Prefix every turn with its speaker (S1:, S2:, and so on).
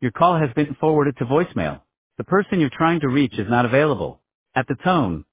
S1: Your call has been forwarded to voicemail. The person you're trying to reach is not available. At the tone,